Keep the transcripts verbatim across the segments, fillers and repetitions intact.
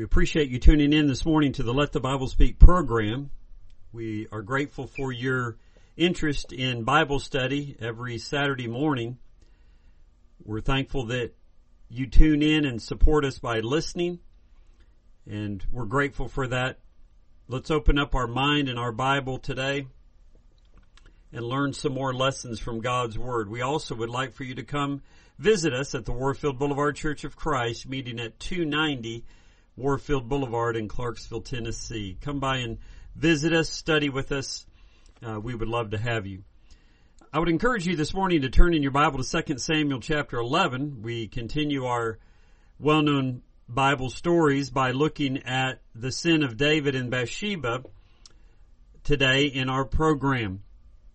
We appreciate you tuning in this morning to the Let the Bible Speak program. We are grateful for your interest in Bible study every Saturday morning. We're thankful that you tune in and support us by listening, and we're grateful for that. Let's open up our mind and our Bible today and learn some more lessons from God's Word. We also would like for you to come visit us at the Warfield Boulevard Church of Christ, meeting at two ninety Warfield Boulevard in Clarksville, Tennessee. Come by and visit us, study with us. Uh, we would love to have you. I would encourage you this morning to turn in your Bible to Second Samuel chapter eleven. We continue our well-known Bible stories by looking at the sin of David and Bathsheba today in our program.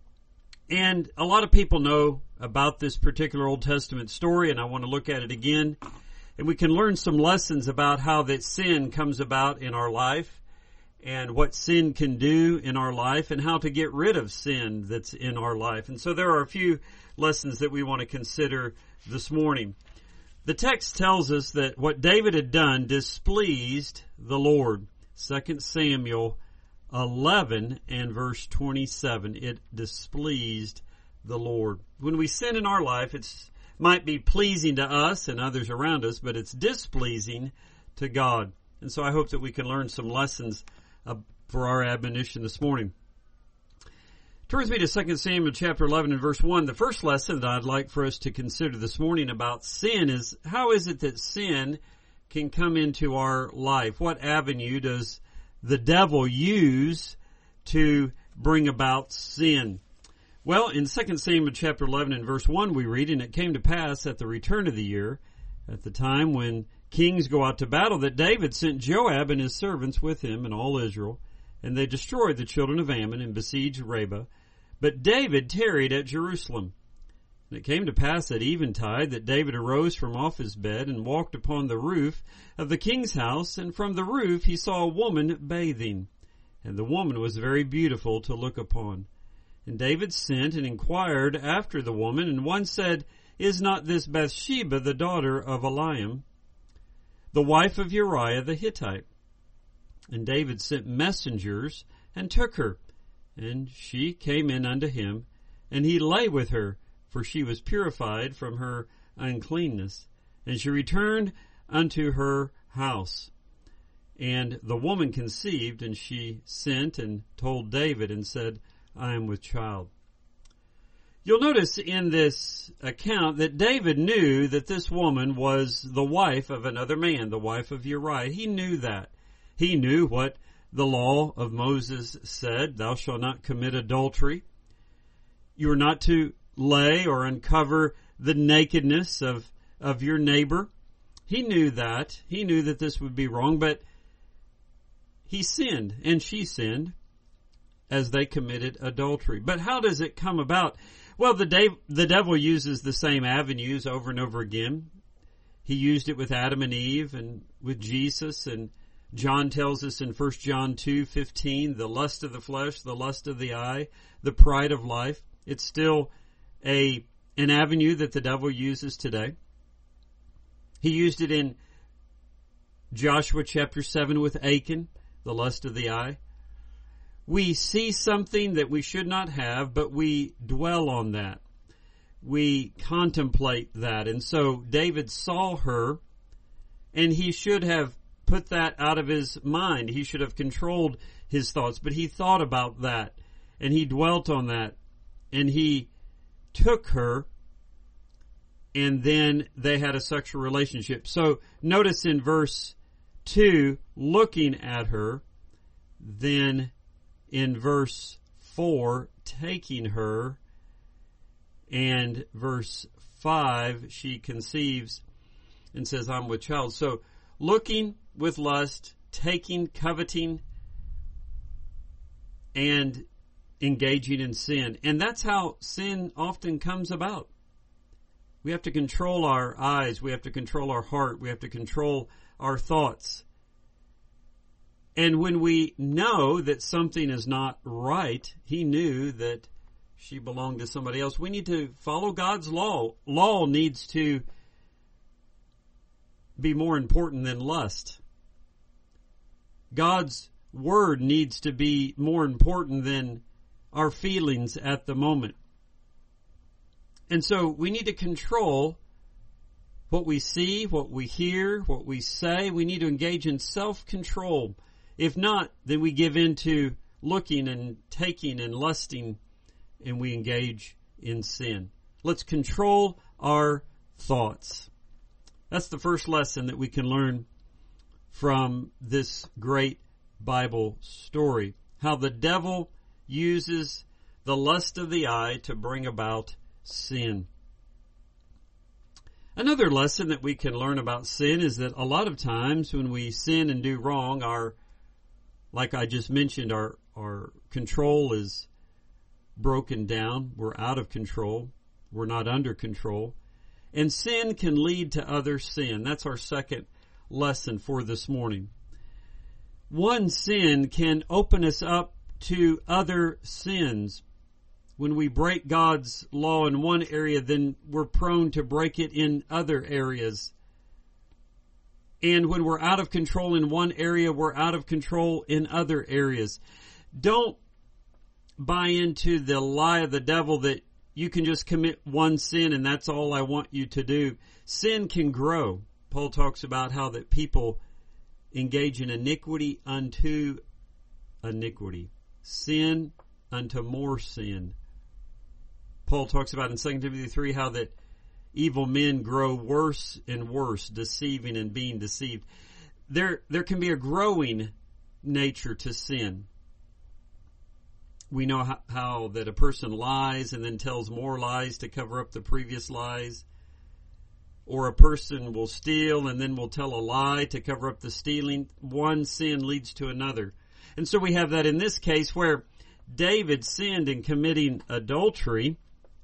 And a lot of people know about this particular Old Testament story, and I want to look at it again. And we can learn some lessons about how that sin comes about in our life and what sin can do in our life and how to get rid of sin that's in our life. And so there are a few lessons that we want to consider this morning. The text tells us that what David had done displeased the Lord. Second Samuel eleven and verse twenty-seven. It displeased the Lord. When we sin in our life, it's might be pleasing to us and others around us, but it's displeasing to God. And so I hope that we can learn some lessons uh, for our admonition this morning. Turn with me to Second Samuel chapter eleven and verse one. The first lesson that I'd like for us to consider this morning about sin is, how is it that sin can come into our life? What avenue does the devil use to bring about sin? Well, in Second Samuel chapter eleven and verse one we read, "And it came to pass at the return of the year, at the time when kings go out to battle, that David sent Joab and his servants with him and all Israel, and they destroyed the children of Ammon and besieged Rabbah. But David tarried at Jerusalem. And it came to pass at eventide that David arose from off his bed and walked upon the roof of the king's house, and from the roof he saw a woman bathing, and the woman was very beautiful to look upon. And David sent and inquired after the woman, and one said, Is not this Bathsheba the daughter of Eliam, the wife of Uriah the Hittite? And David sent messengers and took her, and she came in unto him, and he lay with her, for she was purified from her uncleanness. And she returned unto her house. And the woman conceived, and she sent and told David and said, I am with child." You'll notice in this account that David knew that this woman was the wife of another man, the wife of Uriah. He knew that. He knew what the law of Moses said, "Thou shalt not commit adultery." You are not to lay or uncover the nakedness of, of your neighbor. He knew that. He knew that this would be wrong, but he sinned and she sinned as they committed adultery. But how does it come about? Well, the, de- the devil uses the same avenues over and over again. He used it with Adam and Eve and with Jesus, and John tells us in First John two fifteen, the lust of the flesh, the lust of the eye, the pride of life. It's still a an avenue that the devil uses today. He used it in Joshua chapter seven with Achan, the lust of the eye. We see something that we should not have, but we dwell on that. We contemplate that. And so David saw her, and he should have put that out of his mind. He should have controlled his thoughts, but he thought about that, and he dwelt on that, and he took her, and then they had a sexual relationship. So notice in verse two, looking at her, then in verse four, taking her, and verse five, she conceives and says, I'm with child. So looking with lust, taking, coveting, and engaging in sin. And that's how sin often comes about. We have to control our eyes. We have to control our heart. We have to control our thoughts. And when we know that something is not right, he knew that she belonged to somebody else. We need to follow God's law. Law needs to be more important than lust. God's Word needs to be more important than our feelings at the moment. And so we need to control what we see, what we hear, what we say. We need to engage in self-control. If not, then we give in to looking and taking and lusting, and we engage in sin. Let's control our thoughts. That's the first lesson that we can learn from this great Bible story. How the devil uses the lust of the eye to bring about sin. Another lesson that we can learn about sin is that a lot of times when we sin and do wrong, our, like I just mentioned, our, our control is broken down. We're out of control. We're not under control. And sin can lead to other sin. That's our second lesson for this morning. One sin can open us up to other sins. When we break God's law in one area, then we're prone to break it in other areas. And when we're out of control in one area, we're out of control in other areas. Don't buy into the lie of the devil that you can just commit one sin and that's all I want you to do. Sin can grow. Paul talks about how that people engage in iniquity unto iniquity. Sin unto more sin. Paul talks about in Second Timothy three how that evil men grow worse and worse, deceiving and being deceived. There, there can be a growing nature to sin. We know how, how that a person lies and then tells more lies to cover up the previous lies. Or a person will steal and then will tell a lie to cover up the stealing. One sin leads to another. And so we have that in this case where David sinned in committing adultery,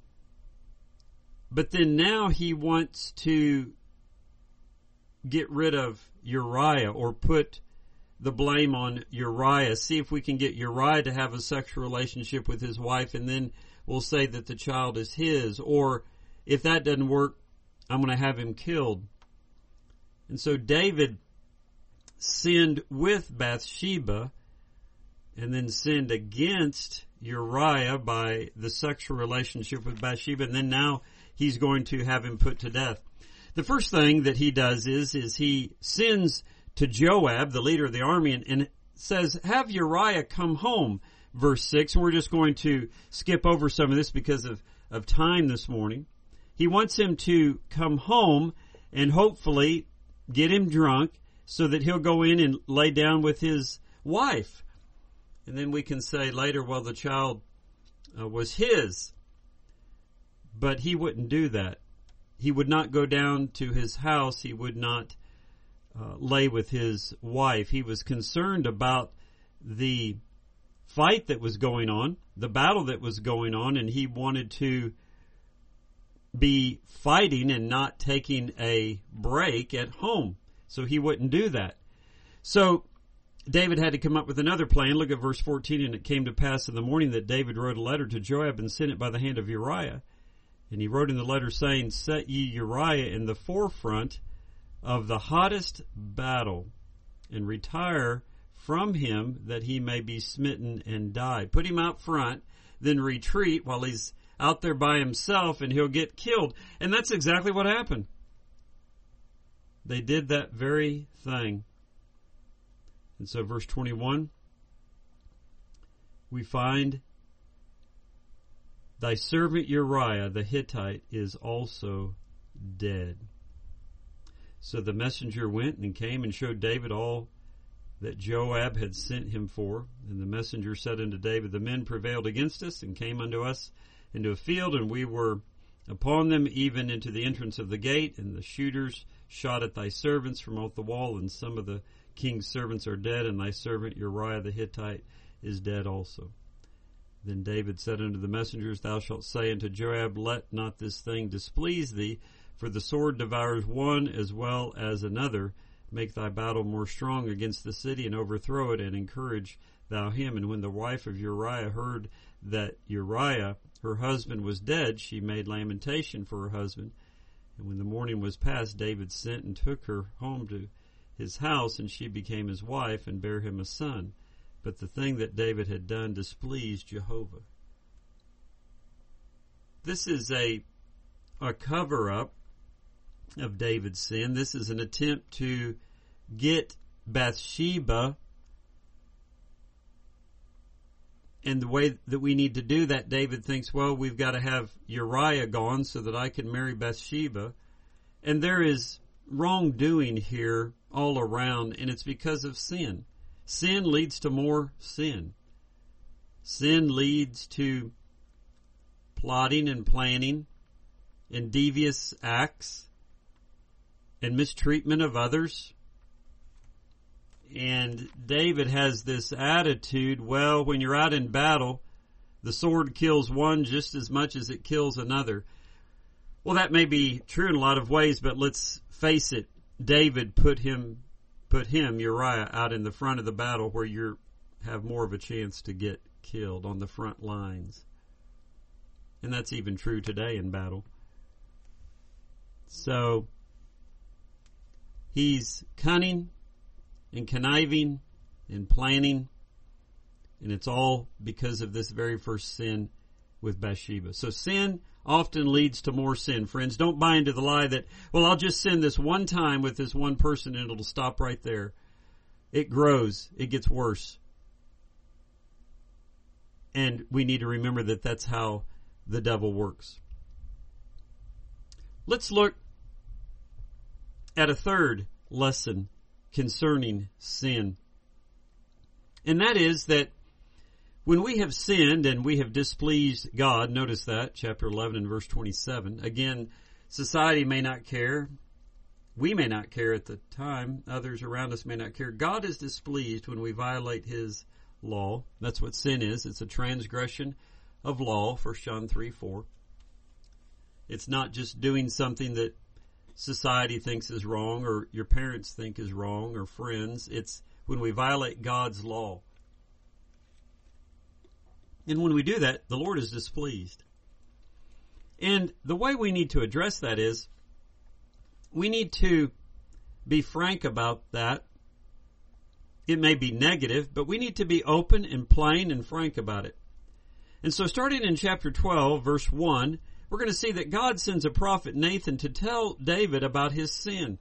but then now he wants to get rid of Uriah or put the blame on Uriah. See if we can get Uriah to have a sexual relationship with his wife, and then we'll say that the child is his. Or if that doesn't work, I'm going to have him killed. And so David sinned with Bathsheba and then sinned against Uriah by the sexual relationship with Bathsheba, and then now he's going to have him put to death. The first thing that he does is, is he sends to Joab, the leader of the army, and, and says, have Uriah come home, verse six. And we're just going to skip over some of this because of, of time this morning. He wants him to come home and hopefully get him drunk so that he'll go in and lay down with his wife. And then we can say later, well, the child uh, was his. But he wouldn't do that. He would not go down to his house. He would not uh, lay with his wife. He was concerned about the fight that was going on, the battle that was going on, and he wanted to be fighting and not taking a break at home. So he wouldn't do that. So David had to come up with another plan. Look at verse fourteen. And it came to pass in the morning that David wrote a letter to Joab and sent it by the hand of Uriah. And he wrote in the letter saying, set ye Uriah in the forefront of the hottest battle, and retire from him that he may be smitten and die. Put him out front, then retreat while he's out there by himself, and he'll get killed. And that's exactly what happened. They did that very thing. And so verse twenty-one, we find, thy servant Uriah the Hittite is also dead. So the messenger went and came and showed David all that Joab had sent him for. And the messenger said unto David, the men prevailed against us and came unto us into a field, and we were upon them even into the entrance of the gate, and the shooters shot at thy servants from off the wall, and some of the king's servants are dead, and thy servant Uriah the Hittite is dead also. Then David said unto the messengers, thou shalt say unto Joab, let not this thing displease thee, for the sword devours one as well as another. Make thy battle more strong against the city, and overthrow it, and encourage thou him. And when the wife of Uriah heard that Uriah, her husband, was dead, she made lamentation for her husband. And when the morning was past, David sent and took her home to his house, and she became his wife and bare him a son. But the thing that David had done displeased Jehovah. This is a, a cover-up of David's sin. This is an attempt to get Bathsheba. And the way that we need to do that, David thinks, well, we've got to have Uriah gone so that I can marry Bathsheba. And there is wrongdoing here all around, and it's because of sin. Sin leads to more sin. Sin leads to plotting and planning and devious acts and mistreatment of others. And David has this attitude, well, when you're out in battle, the sword kills one just as much as it kills another. Well, that may be true in a lot of ways, but let's face it, David put him, put him, Uriah, out in the front of the battle where you have more of a chance to get killed, on the front lines. And that's even true today in battle. So, he's cunning and conniving and planning, and it's all because of this very first sin with Bathsheba. So sin often leads to more sin. Friends, don't buy into the lie that, well, I'll just sin this one time with this one person and it'll stop right there. It grows. It gets worse. And we need to remember that that's how the devil works. Let's look at a third lesson concerning sin. And that is that when we have sinned and we have displeased God, notice that, chapter eleven and verse twenty-seven. Again, society may not care. We may not care at the time. Others around us may not care. God is displeased when we violate His law. That's what sin is. It's a transgression of law, First John three four. It's not just doing something that society thinks is wrong or your parents think is wrong or friends. It's when we violate God's law. And when we do that, the Lord is displeased. And the way we need to address that is we need to be frank about that. It may be negative, but we need to be open and plain and frank about it. And so starting in chapter twelve, verse one, we're going to see that God sends a prophet, Nathan, to tell David about his sin.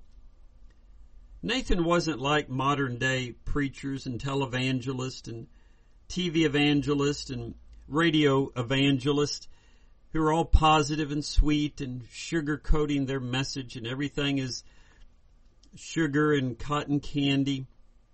Nathan wasn't like modern day preachers and televangelists and T V evangelists and radio evangelists who are all positive and sweet and sugar-coating their message, and everything is sugar and cotton candy.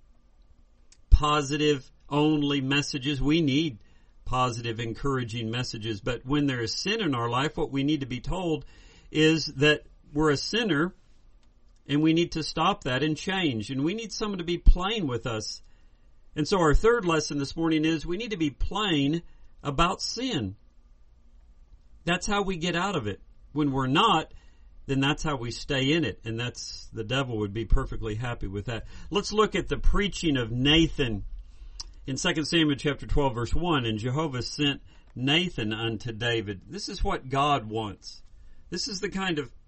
Positive only messages. We need positive, encouraging messages. But when there is sin in our life, what we need to be told is that we're a sinner and we need to stop that and change. And we need someone to be plain with us. And so our third lesson this morning is we need to be plain about sin. That's how we get out of it. When we're not, then that's how we stay in it. And that's, the devil would be perfectly happy with that. Let's look at the preaching of Nathan in Second Samuel chapter twelve, verse one. And Jehovah sent Nathan unto David. This is what God wants. This is the kind of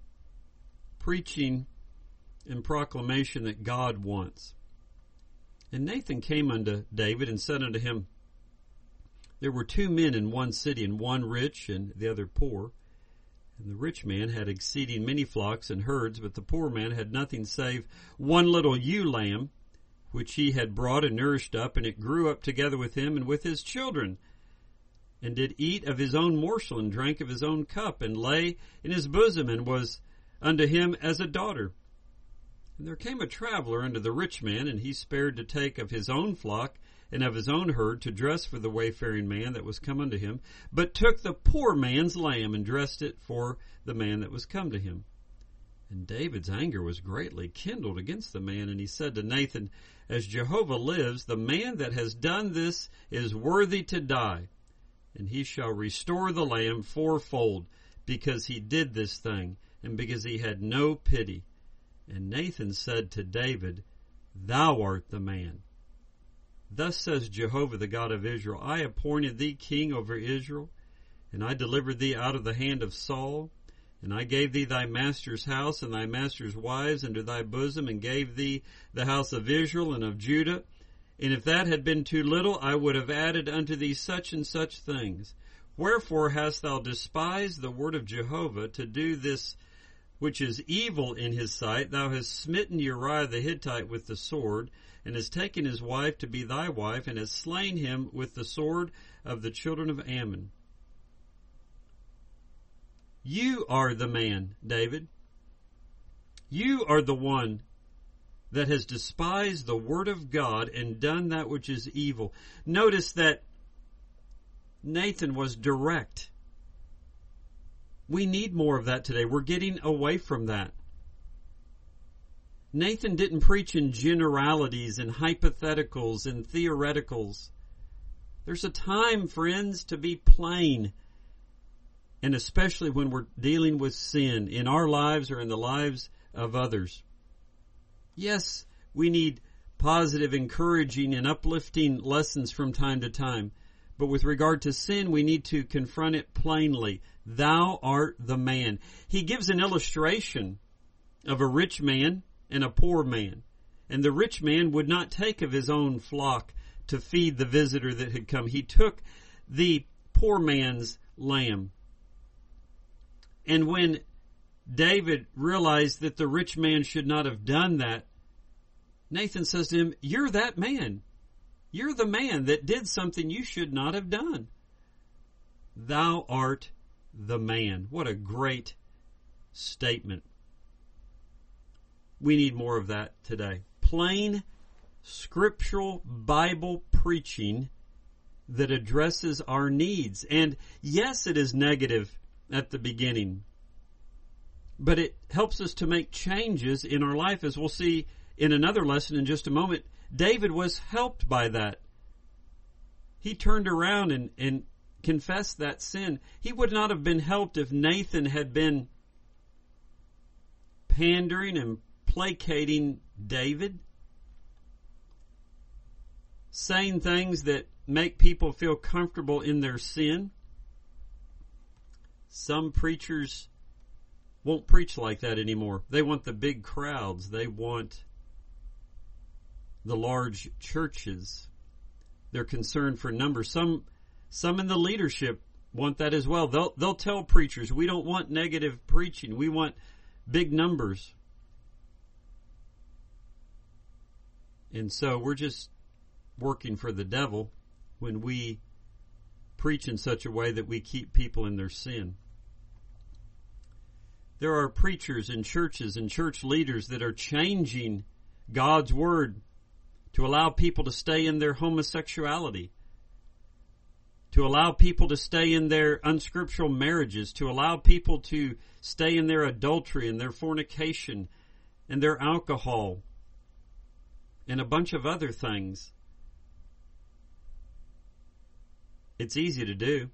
preaching and proclamation that God wants. And Nathan came unto David and said unto him, there were two men in one city, and one rich and the other poor. And the rich man had exceeding many flocks and herds, but the poor man had nothing save one little ewe lamb, which he had brought and nourished up, and it grew up together with him and with his children, and did eat of his own morsel, and drank of his own cup, and lay in his bosom, and was unto him as a daughter. And there came a traveler unto the rich man, and he spared to take of his own flock and of his own herd to dress for the wayfaring man that was come unto him, but took the poor man's lamb and dressed it for the man that was come to him. And David's anger was greatly kindled against the man, and he said to Nathan, as Jehovah lives, the man that has done this is worthy to die, and he shall restore the lamb fourfold, because he did this thing, and because he had no pity. And Nathan said to David, thou art the man. Thus says Jehovah, the God of Israel, I appointed thee king over Israel, and I delivered thee out of the hand of Saul, And I gave thee thy master's house and thy master's wives into thy bosom, and gave thee the house of Israel and of Judah. And if that had been too little, I would have added unto thee such and such things. Wherefore hast thou despised the word of Jehovah to do this which is evil in his sight? Thou hast smitten Uriah the Hittite with the sword, and hast taken his wife to be thy wife, and hast slain him with the sword of the children of Ammon. You are the man, David. You are the one that has despised the word of God and done that which is evil. Notice that Nathan was direct. We need more of that today. We're getting away from that. Nathan didn't preach in generalities and hypotheticals and theoreticals. There's a time, friends, to be plain. And especially when we're dealing with sin in our lives or in the lives of others. Yes, we need positive, encouraging, and uplifting lessons from time to time. But with regard to sin, we need to confront it plainly. Thou art the man. He gives an illustration of a rich man and a poor man. And the rich man would not take of his own flock to feed the visitor that had come. He took the poor man's lamb. And when David realized that the rich man should not have done that, Nathan says to him, you're that man. You're the man that did something you should not have done. Thou art the man. What a great statement. We need more of that today. Plain, scriptural Bible preaching that addresses our needs. And yes, it is negative at the beginning, but it helps us to make changes in our life, as we'll see in another lesson in just a moment. David was helped by that. He turned around and, and confessed that sin. He would not have been helped if Nathan had been pandering and placating David, saying things that make people feel comfortable in their sin. Some preachers won't preach like that anymore. They want the big crowds. They want the large churches. They're concerned for numbers. Some, some in the leadership want that as well. They'll, they'll tell preachers, we don't want negative preaching. We want big numbers. And so we're just working for the devil when we preach in such a way that we keep people in their sin. There are preachers in churches and church leaders that are changing God's word to allow people to stay in their homosexuality, to allow people to stay in their unscriptural marriages, to allow people to stay in their adultery and their fornication and their alcohol and a bunch of other things. It's easy to do.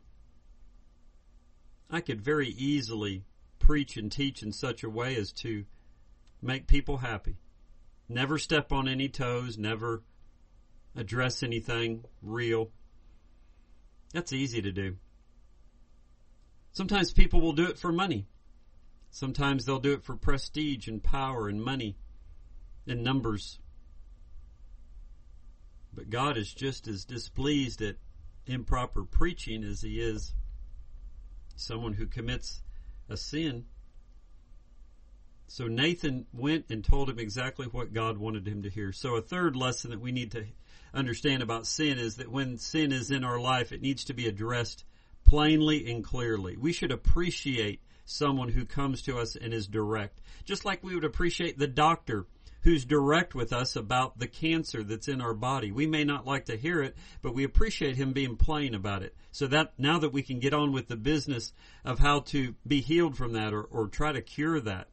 I could very easily preach and teach in such a way as to make people happy. Never step on any toes, never address anything real. That's easy to do. Sometimes people will do it for money. Sometimes they'll do it for prestige and power and money and numbers. But God is just as displeased at improper preaching as he is someone who commits a sin. So Nathan went and told him exactly what God wanted him to hear. So a third lesson that we need to understand about sin is that when sin is in our life, it needs to be addressed plainly and clearly. We should appreciate someone who comes to us and is direct. Just like we would appreciate the doctor who's direct with us about the cancer that's in our body. We may not like to hear it, but we appreciate him being plain about it. So that now that we can get on with the business of how to be healed from that or, or try to cure that.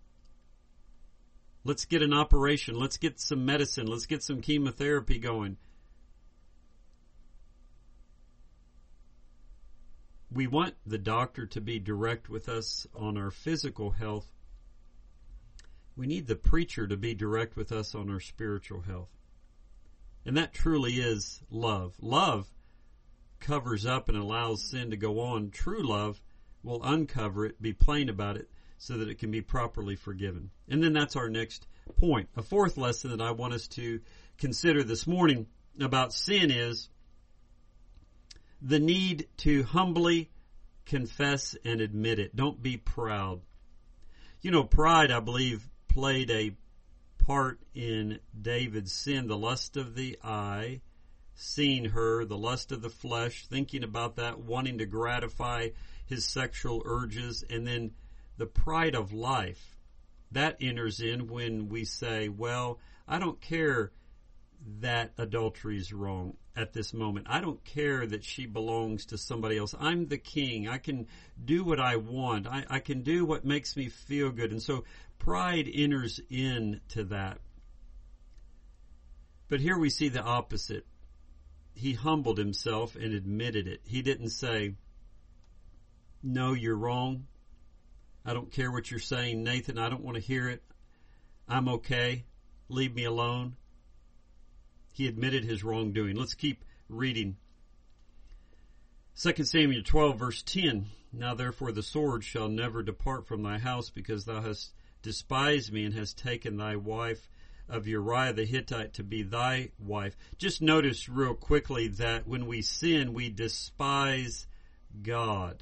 Let's get an operation. Let's get some medicine. Let's get some chemotherapy going. We want the doctor to be direct with us on our physical health. We need the preacher to be direct with us on our spiritual health. And that truly is love. Love covers up and allows sin to go on. True love will uncover it, be plain about it, so that it can be properly forgiven. And then that's our next point. A fourth lesson that I want us to consider this morning about sin is the need to humbly confess and admit it. Don't be proud. You know, pride, I believe, played a part in David's sin. The lust of the eye, seeing her, the lust of the flesh, thinking about that, wanting to gratify his sexual urges, and then the pride of life. That enters in when we say, well, I don't care that adultery is wrong at this moment. I don't care that she belongs to somebody else. I'm the king. I can do what I want. I, I can do what makes me feel good. And so pride enters into that. But here we see the opposite. He humbled himself and admitted it. He didn't say, no, you're wrong. I don't care what you're saying, Nathan. I don't want to hear it. I'm okay. Leave me alone. He admitted his wrongdoing. Let's keep reading. Second Samuel twelve, verse ten. Now therefore the sword shall never depart from thy house, because thou hast despised me and hast taken thy wife of Uriah the Hittite to be thy wife. Just notice real quickly that when we sin, we despise God.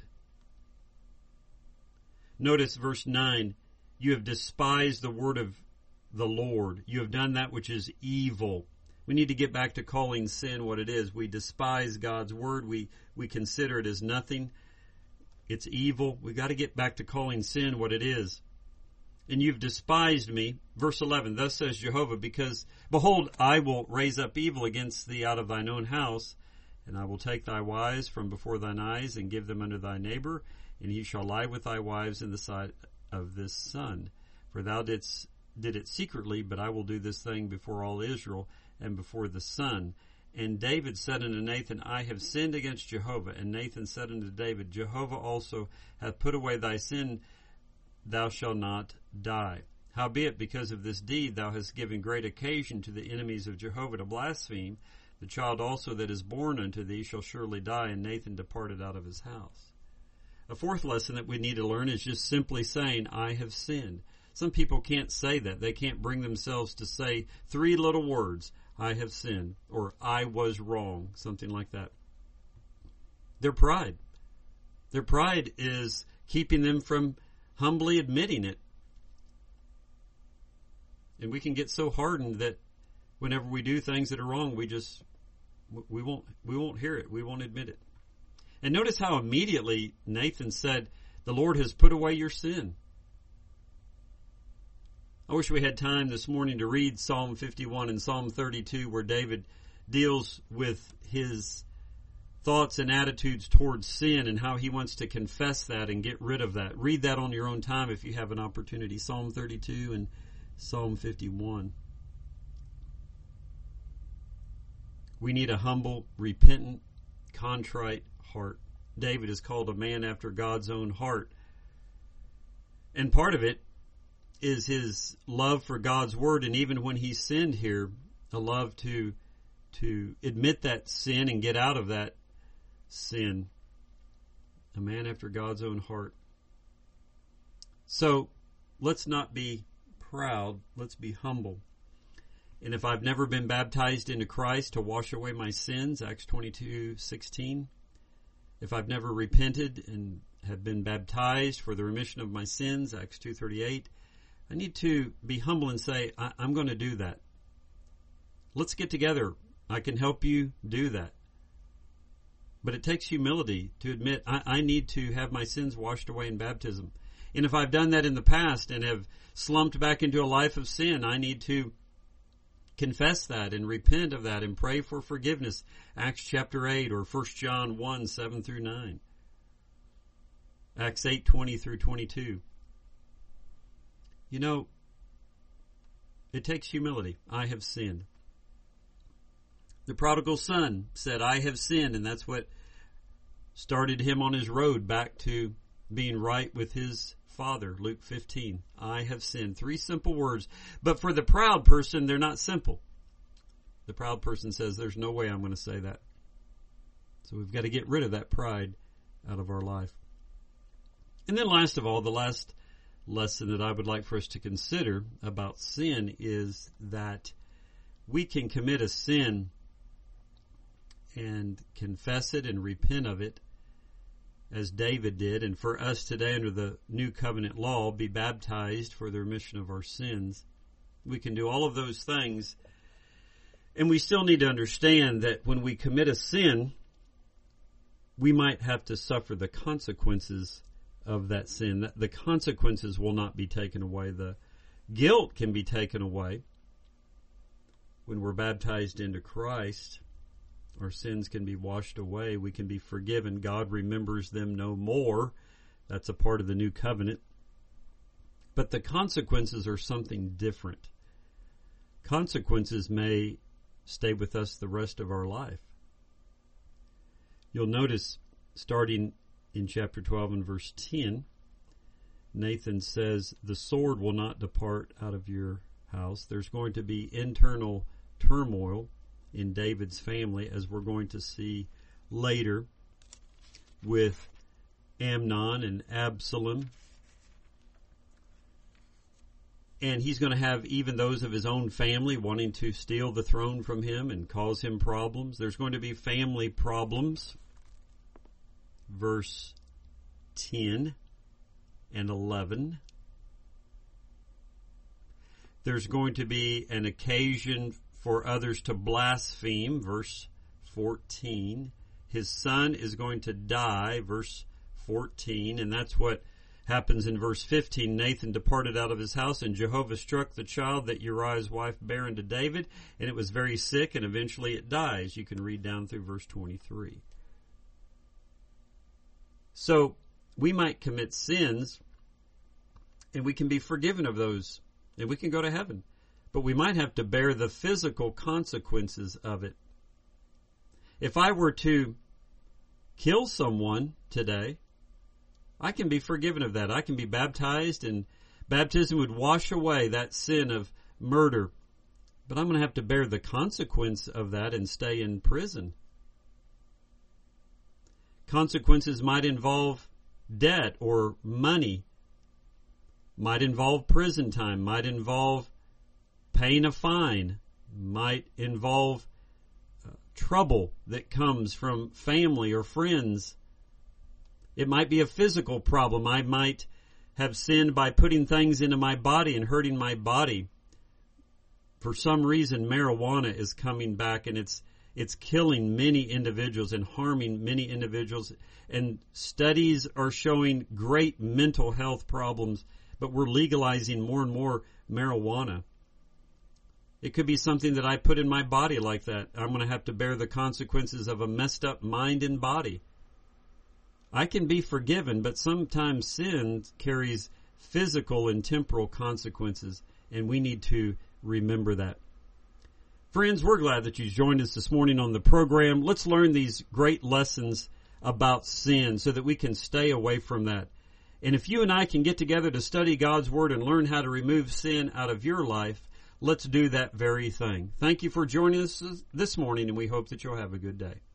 Notice verse nine. You have despised the word of the Lord. You have done that which is evil. We need to get back to calling sin what it is. We despise God's word. We, we consider it as nothing. It's evil. We got to get back to calling sin what it is. And you've despised me. Verse eleven, thus says Jehovah, because, behold, I will raise up evil against thee out of thine own house, and I will take thy wives from before thine eyes, and give them unto thy neighbor, and he shall lie with thy wives in the sight of this sun. For thou didst, did it secretly, but I will do this thing before all Israel, and before the sun. And David said unto Nathan, I have sinned against Jehovah. And Nathan said unto David, Jehovah also hath put away thy sin, thou shalt not die. Howbeit, because of this deed thou hast given great occasion to the enemies of Jehovah to blaspheme, the child also that is born unto thee shall surely die. And Nathan departed out of his house. A fourth lesson that we need to learn is just simply saying, I have sinned. Some people can't say that. They can't bring themselves to say three little words, I have sinned, or I was wrong, something like that. Their pride. Their pride is keeping them from humbly admitting it. And we can get so hardened that whenever we do things that are wrong, we just, we won't, we won't hear it. We won't admit it. And notice how immediately Nathan said, the Lord has put away your sin. I wish we had time this morning to read Psalm fifty-one and Psalm thirty-two, where David deals with his thoughts and attitudes towards sin and how he wants to confess that and get rid of that. Read that on your own time if you have an opportunity. Psalm thirty-two and Psalm fifty-one. We need a humble, repentant, contrite heart. David is called a man after God's own heart. And part of it is his love for God's word, and even when he sinned here, a love to to admit that sin and get out of that sin. A man after God's own heart. So let's not be proud. Let's be humble. And if I've never been baptized into Christ to wash away my sins, Acts twenty-two sixteen. If I've never repented and have been baptized for the remission of my sins, Acts two thirty-eight. I need to be humble and say, I, I'm going to do that. Let's get together. I can help you do that. But it takes humility to admit I, I need to have my sins washed away in baptism. And if I've done that in the past and have slumped back into a life of sin, I need to confess that and repent of that and pray for forgiveness. Acts chapter eight or First John one, seven through nine. Acts eight, twenty through twenty-two. You know, it takes humility. I have sinned. The prodigal son said, I have sinned, and that's what started him on his road back to being right with his father. Luke fifteen, I have sinned. Three simple words. But for the proud person, they're not simple. The proud person says, there's no way I'm going to say that. So we've got to get rid of that pride out of our life. And then last of all, the last lesson that I would like for us to consider about sin is that we can commit a sin and confess it and repent of it as David did, and for us today under the new covenant law, be baptized for the remission of our sins. We can do all of those things, and we still need to understand that when we commit a sin, we might have to suffer the consequences of that sin. The consequences will not be taken away. The guilt can be taken away. When we're baptized into Christ, our sins can be washed away. We can be forgiven. God remembers them no more. That's a part of the new covenant. But the consequences are something different. Consequences may stay with us the rest of our life. You'll notice, starting in chapter twelve and verse ten, Nathan says, the sword will not depart out of your house. There's going to be internal turmoil in David's family, as we're going to see later with Amnon and Absalom. And he's going to have even those of his own family wanting to steal the throne from him and cause him problems. There's going to be family problems. Verse ten and eleven. There's going to be an occasion for others to blaspheme. Verse fourteen. His son is going to die. Verse fourteen. And that's what happens in verse fifteen. Nathan departed out of his house, and Jehovah struck the child that Uriah's wife bare unto David, and it was very sick, and eventually it dies. You can read down through verse twenty-three. So we might commit sins, and we can be forgiven of those, and we can go to heaven. But we might have to bear the physical consequences of it. If I were to kill someone today, I can be forgiven of that. I can be baptized, and baptism would wash away that sin of murder. But I'm going to have to bear the consequence of that and stay in prison. Consequences might involve debt or money, might involve prison time, might involve paying a fine, might involve uh, trouble that comes from family or friends. It might be a physical problem. I might have sinned by putting things into my body and hurting my body. For some reason, marijuana is coming back, and it's It's killing many individuals and harming many individuals. And studies are showing great mental health problems, but we're legalizing more and more marijuana. It could be something that I put in my body like that. I'm going to have to bear the consequences of a messed up mind and body. I can be forgiven, but sometimes sin carries physical and temporal consequences, and we need to remember that. Friends, we're glad that you joined us this morning on the program. Let's learn these great lessons about sin so that we can stay away from that. And if you and I can get together to study God's Word and learn how to remove sin out of your life, let's do that very thing. Thank you for joining us this morning, and we hope that you'll have a good day.